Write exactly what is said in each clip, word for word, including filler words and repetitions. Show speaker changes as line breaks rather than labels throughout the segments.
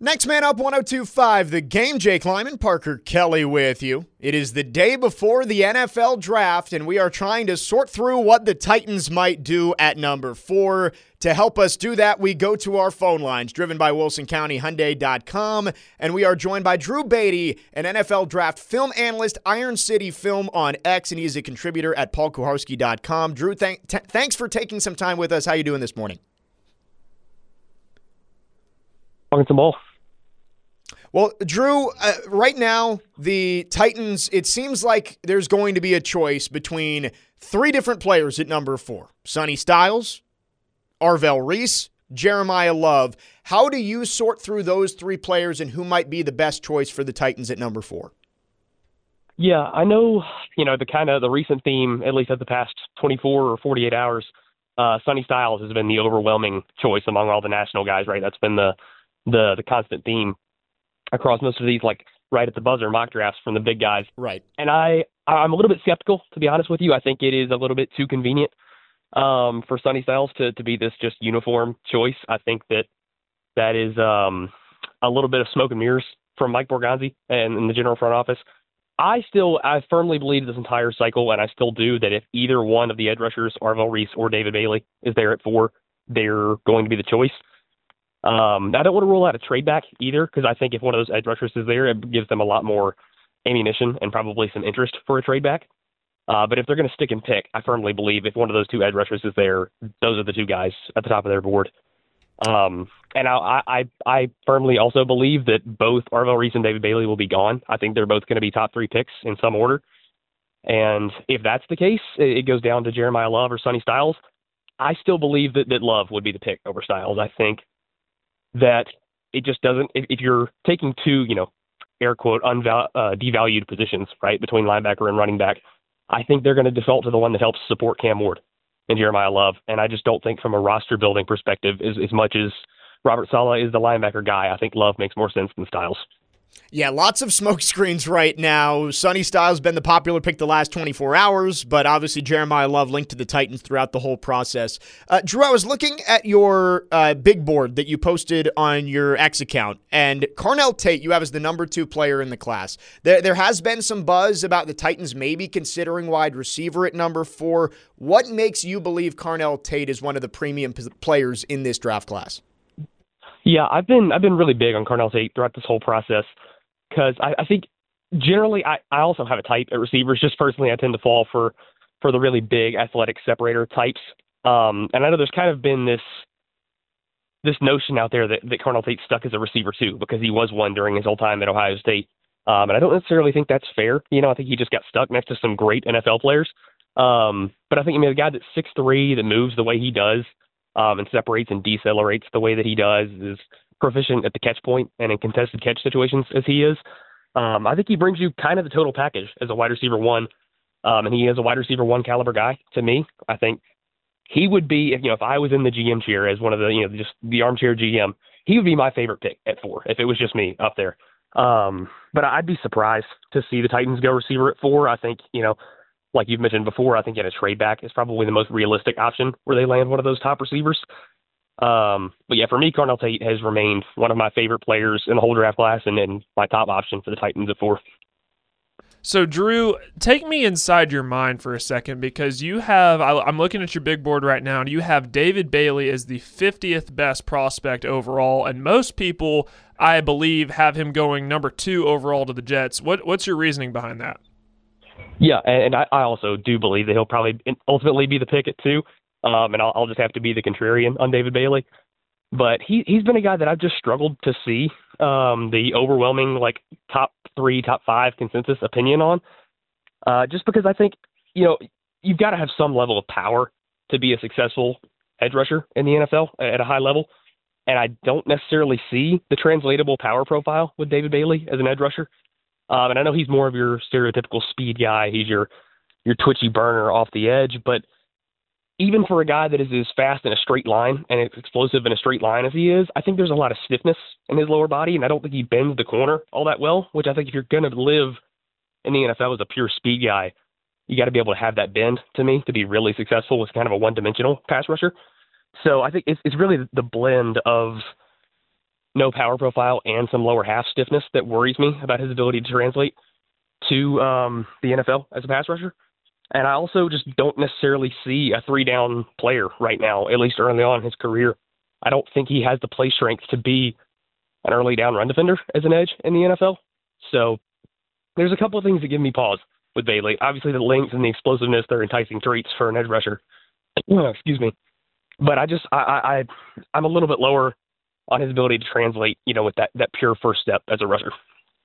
Next Man Up one oh two point five, The Game. Jake Lyman, Parker Kelly with you. It is the day before the N F L draft, and we are trying to sort through what the Titans might do at number four. To help us do that, we go to our phone lines, driven by Wilson County Hyundai dot com, and we are joined by Drew Beatty, an N F L draft film analyst, Iron City Film on X, and he's a contributor at Paul Kuharsky dot com. Drew, th- t- thanks for taking some time with us. How you doing this morning?
Talking some ball.
Well, Drew, uh, right now, the Titans, it seems like there's going to be a choice between three different players at number four. Sonny Styles, Arvell Reese, Jeremiah Love. How do you sort through those three players and who might be the best choice for the Titans at number four?
Yeah, I know, you know, the kind of the recent theme, at least at the past twenty-four or forty-eight hours, uh, Sonny Styles has been the overwhelming choice among all the national guys, right? That's been the the the constant theme across most of these, like, right at the buzzer mock drafts from the big guys.
Right.
And I, I'm a little bit skeptical, to be honest with you. I think it is a little bit too convenient um, for Sonny Styles to, to be this just uniform choice. I think that that is um, a little bit of smoke and mirrors from Mike Borgonzi and, and the general front office. I still, I firmly believe this entire cycle, and I still do, that if either one of the edge rushers, Arvell Reese or David Bailey, is there at four, they're going to be the choice. Um, I don't want to rule out a trade back either, because I think if one of those edge rushers is there, it gives them a lot more ammunition and probably some interest for a trade back. Uh, but if they're going to stick and pick, I firmly believe if one of those two edge rushers is there, those are the two guys at the top of their board. Um, and I, I, I firmly also believe that both Arvell Reese and David Bailey will be gone. I think they're both going to be top three picks in some order. And if that's the case, it goes down to Jeremiah Love or Sonny Styles. I still believe that, that Love would be the pick over Styles. I think that it just doesn't, if, if you're taking two, you know, air quote, unval, uh, devalued positions, right, between linebacker and running back, I think they're going to default to the one that helps support Cam Ward and Jeremiah Love. And I just don't think from a roster building perspective, as, as much as Robert Saleh is the linebacker guy, I think Love makes more sense than Styles.
Yeah, lots of smoke screens right now. Sonny Styles been the popular pick the last twenty-four hours, but obviously Jeremiah Love linked to the Titans throughout the whole process. Uh, Drew, I was looking at your uh, big board that you posted on your X account, and Carnell Tate you have as the number two player in the class. There, there has been some buzz about the Titans maybe considering wide receiver at number four. What makes you believe Carnell Tate is one of the premium p- players in this draft class?
Yeah, I've been I've been really big on Carnell Tate throughout this whole process because I, I think generally I, I also have a type at receivers. Just personally, I tend to fall for for the really big athletic separator types. Um, and I know there's kind of been this this notion out there that, that Carnell Tate stuck as a receiver too because he was one during his whole time at Ohio State. Um, and I don't necessarily think that's fair. You know, I think he just got stuck next to some great N F L players. Um, but I think I mean, a guy that's six three, that moves the way he does, Um, and separates and decelerates the way that he does, is proficient at the catch point and in contested catch situations as he is. Um, I think he brings you kind of the total package as a wide receiver one, um, and he is a wide receiver one caliber guy to me. I think he would be, if, you know, if I was in the G M chair as one of the, you know, just the armchair G M, he would be my favorite pick at four if it was just me up there. Um, but I'd be surprised to see the Titans go receiver at four. I think, you know, like you've mentioned before, I think in a trade back is probably the most realistic option where they land one of those top receivers. Um, but yeah, for me, Carnell Tate has remained one of my favorite players in the whole draft class and, and my top option for the Titans at four.
So, Drew, take me inside your mind for a second because you have, I, I'm looking at your big board right now, and you have David Bailey as the fiftieth best prospect overall, and most people, I believe, have him going number two overall to the Jets. What, what's your reasoning behind that?
Yeah, and I, I also do believe that he'll probably ultimately be the pick at two, um, and I'll, I'll just have to be the contrarian on David Bailey. But he, he's been a guy that I've just struggled to see um, the overwhelming, like, top three, top five consensus opinion on, uh, just because I think, you know, you've got to have some level of power to be a successful edge rusher in the N F L at a high level, and I don't necessarily see the translatable power profile with David Bailey as an edge rusher. Um, and I know he's more of your stereotypical speed guy. He's your your twitchy burner off the edge. But even for a guy that is as fast in a straight line and as explosive in a straight line as he is, I think there's a lot of stiffness in his lower body, and I don't think he bends the corner all that well, which I think if you're going to live in the N F L as a pure speed guy, you got to be able to have that bend, to me, to be really successful as kind of a one-dimensional pass rusher. So I think it's, it's really the blend of no power profile and some lower half stiffness that worries me about his ability to translate to um, the N F L as a pass rusher. And I also just don't necessarily see a three-down player right now, at least early on in his career. I don't think he has the play strength to be an early down run defender as an edge in the N F L. So there's a couple of things that give me pause with Bailey. Obviously, the length and the explosiveness, they're enticing traits for an edge rusher. Excuse me. But I just, I, I, I, I'm a little bit lower on his ability to translate, you know, with that, that pure first step as a rusher.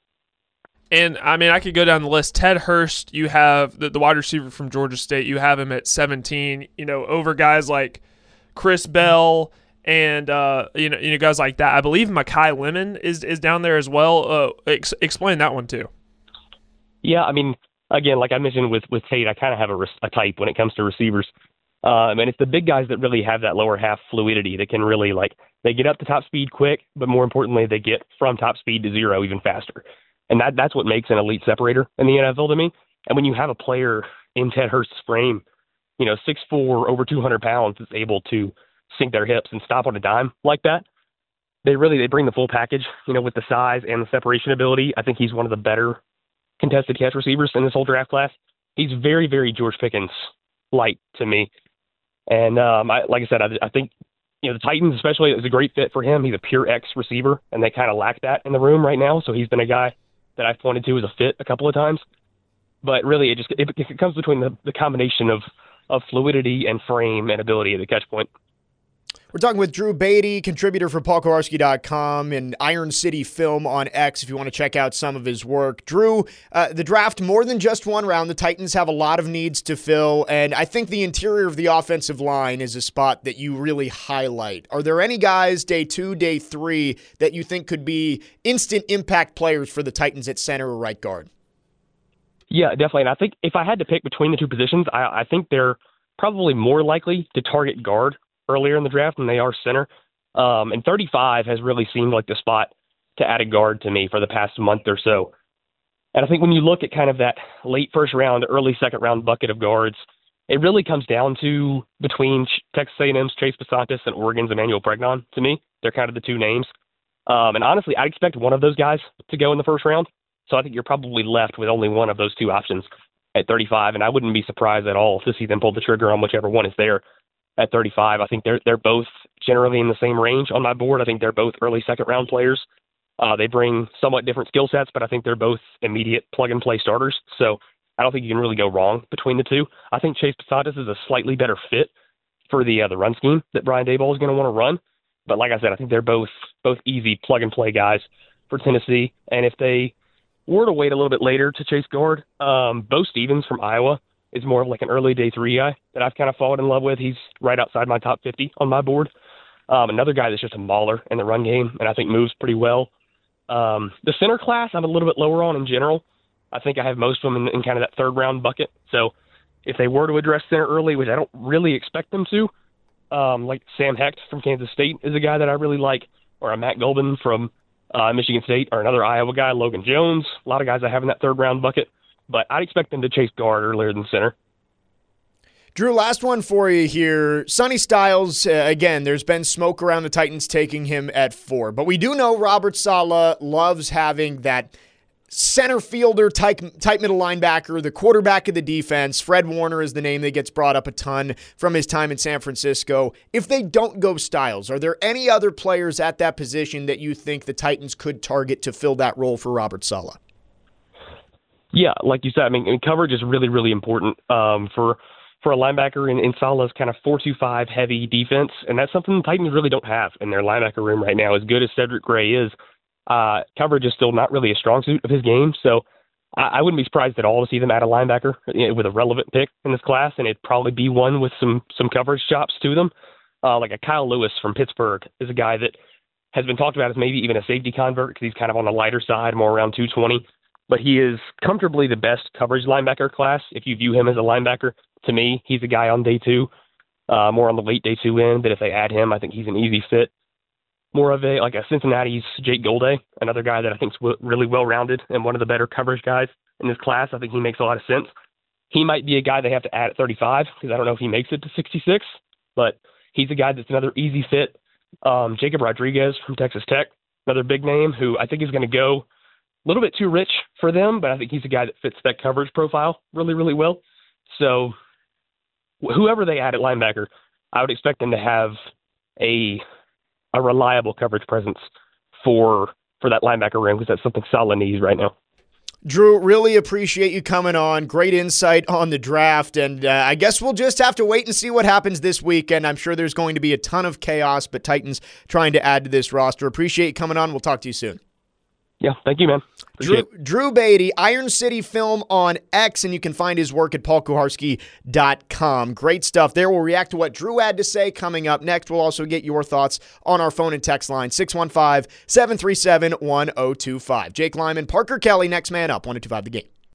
And, I mean, I could go down the list. Ted Hurst, you have the, the wide receiver from Georgia State. You have him at seventeen, you know, over guys like Chris Bell and, uh, you know, you know guys like that. I believe Makai Lemon is is down there as well. Uh, ex- explain that one, too.
Yeah, I mean, again, like I mentioned with, with Tate, I kind of have a, a type when it comes to receivers. Um, and it's the big guys that really have that lower half fluidity that can really, like, they get up to top speed quick, but more importantly, they get from top speed to zero even faster. And that that's what makes an elite separator in the N F L to me. And when you have a player in Ted Hurst's frame, you know, six foot four, over two hundred pounds, that's able to sink their hips and stop on a dime like that, they really, they bring the full package, you know, with the size and the separation ability. I think he's one of the better contested catch receivers in this whole draft class. He's very, very George Pickens light to me. And um, I, like I said, I, I think, you know, the Titans especially is a great fit for him. He's a pure X receiver, and they kind of lack that in the room right now. So he's been a guy that I've pointed to as a fit a couple of times. But really, it just it, it comes between the, the combination of, of fluidity and frame and ability at the catch point.
We're talking with Drew Beatty, contributor for Paul Kowarski dot com and Iron City Film on X if you want to check out some of his work. Drew, uh, the draft, more than just one round. The Titans have a lot of needs to fill, and I think the interior of the offensive line is a spot that you really highlight. Are there any guys, day two, day three, that you think could be instant impact players for the Titans at center or right guard?
Yeah, definitely. And I think if I had to pick between the two positions, I, I think they're probably more likely to target guard earlier in the draft than they are center. Um, and thirty-five has really seemed like the spot to add a guard to me for the past month or so. And I think when you look at kind of that late first round, early second round bucket of guards, it really comes down to between Texas A and M's Chase Pasantis and Oregon's Emmanuel Pregnon to me. They're kind of the two names. Um, and honestly, I expect one of those guys to go in the first round. So I think you're probably left with only one of those two options at thirty-five. And I wouldn't be surprised at all to see them pull the trigger on whichever one is there. At thirty-five, I think they're they're both generally in the same range on my board. I think they're both early second round players. Uh, they bring somewhat different skill sets, but I think they're both immediate plug and play starters. So I don't think you can really go wrong between the two. I think Chase Pasantis is a slightly better fit for the uh, the run scheme that Brian Daboll is going to want to run. But like I said, I think they're both both easy plug and play guys for Tennessee. And if they were to wait a little bit later to chase guard, um, Bo Stevens from Iowa is more of like an early day three guy that I've kind of fallen in love with. He's right outside my top fifty on my board. Um, another guy that's just a mauler in the run game and I think moves pretty well. Um, the center class I'm a little bit lower on in general. I think I have most of them in, in kind of that third round bucket. So if they were to address center early, which I don't really expect them to, um, like Sam Hecht from Kansas State is a guy that I really like, or a Matt Golden from uh, Michigan State, or another Iowa guy, Logan Jones. A lot of guys I have in that third round bucket. But I'd expect them to chase guard earlier than center.
Drew, last one for you here. Sonny Styles, uh, again, there's been smoke around the Titans taking him at four. But we do know Robert Saleh loves having that center fielder, tight, tight middle linebacker, the quarterback of the defense. Fred Warner is the name that gets brought up a ton from his time in San Francisco. If they don't go Styles, are there any other players at that position that you think the Titans could target to fill that role for Robert Saleh?
Yeah, like you said, I mean, I mean coverage is really, really important um, for for a linebacker in, in Saleh's kind of four two five heavy defense, and that's something the Titans really don't have in their linebacker room right now. As good as Cedric Gray is, uh, coverage is still not really a strong suit of his game, so I, I wouldn't be surprised at all to see them add a linebacker, you know, with a relevant pick in this class, and it'd probably be one with some some coverage chops to them. Uh, like a Kyle Lewis from Pittsburgh is a guy that has been talked about as maybe even a safety convert because he's kind of on the lighter side, more around two twenty. But he is comfortably the best coverage linebacker class if you view him as a linebacker. To me, he's a guy on day two, uh, more on the late day two end. But if they add him, I think he's an easy fit. More of a like a Cincinnati's Jake Golday, another guy that I think is w- really well-rounded and one of the better coverage guys in this class. I think he makes a lot of sense. He might be a guy they have to add at thirty-five because I don't know if he makes it to sixty-six. But he's a guy that's another easy fit. Um, Jacob Rodriguez from Texas Tech another big name who I think is going to go a little bit too rich for them, but I think he's a guy that fits that coverage profile really, really well. So whoever they add at linebacker, I would expect them to have a a reliable coverage presence for for that linebacker room, because that's something Saleh needs right now.
Drew, really appreciate you coming on. Great insight on the draft, and uh, I guess we'll just have to wait and see what happens this weekend. I'm sure there's going to be a ton of chaos, but Titans trying to add to this roster. Appreciate you coming on. We'll talk to you soon.
Yeah, thank you, man.
Drew, Drew Beatty, Iron City Film on X, and you can find his work at paul kuharsky dot com. Great stuff there. We'll react to what Drew had to say coming up next. We'll also get your thoughts on our phone and text line, six one five, seven three seven, one zero two five. Jake Lyman, Parker Kelly, next man up, one oh two five The Game.